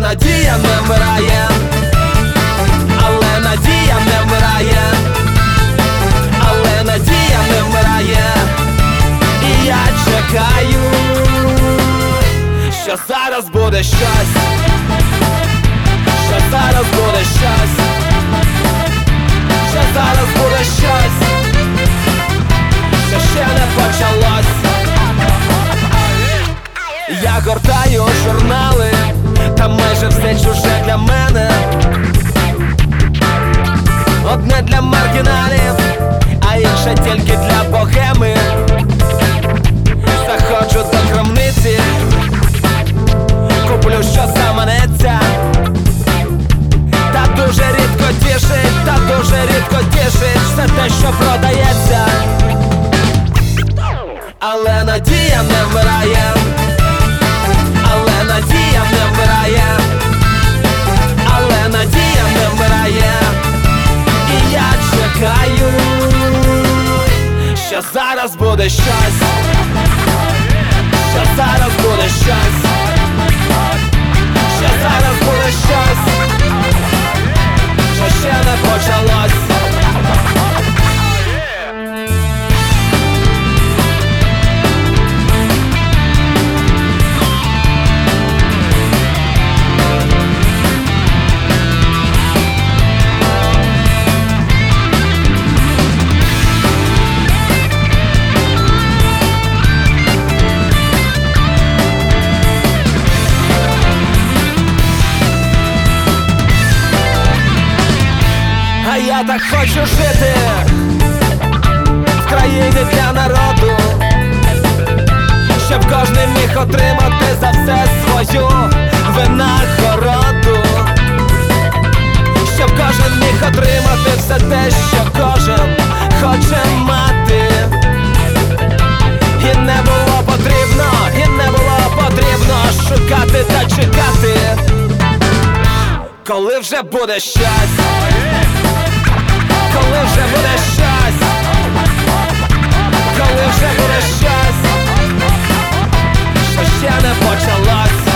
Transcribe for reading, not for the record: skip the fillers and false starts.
надія не вмирає, але надія не вмирає, але надія не вмирає. І я чекаю, що зараз буде щось, що зараз буде щось, що зараз буде щось, що ще не почалось. Я гортаю журнали, та майже все чуже для мене. Одне для маргіналів, а інше тільки для богеми. Заходжу до крамниці, куплю, що заманеться. Та дуже рідко тішить, та дуже рідко тішить все те, що продається. Але надія не вмирає, але надія не вмирає, але надія не вмирає. І я чекаю, що зараз буде щось, що зараз буде щось, що зараз буде щось, що ще не почалось. Я так хочу жити в країні для народу, щоб кожен міг отримати за все свою винагороду, щоб кожен міг отримати все те, що кожен хоче мати. І не було потрібно, і не було потрібно шукати та чекати, коли вже буде щось, коли вже буде щось, коли вже буде щось, що ще не почалось.